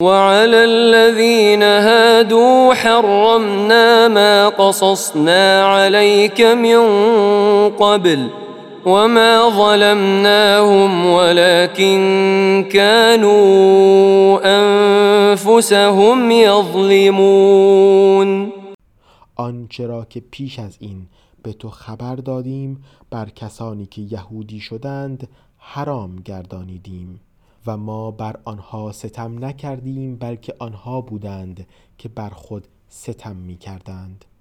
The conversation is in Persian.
وعلى الذين هادوا حرمنا ما قصصنا عليك من قبل وما ظلمناهم ولكن كانوا أنفسهم يظلمون. آنچه را که پیش از این به تو خبر دادیم بر کسانی که یهودی شدند حرام گردانیدیم و ما بر آنها ستم نکردیم بلکه آنها بودند که بر خود ستم می کردند.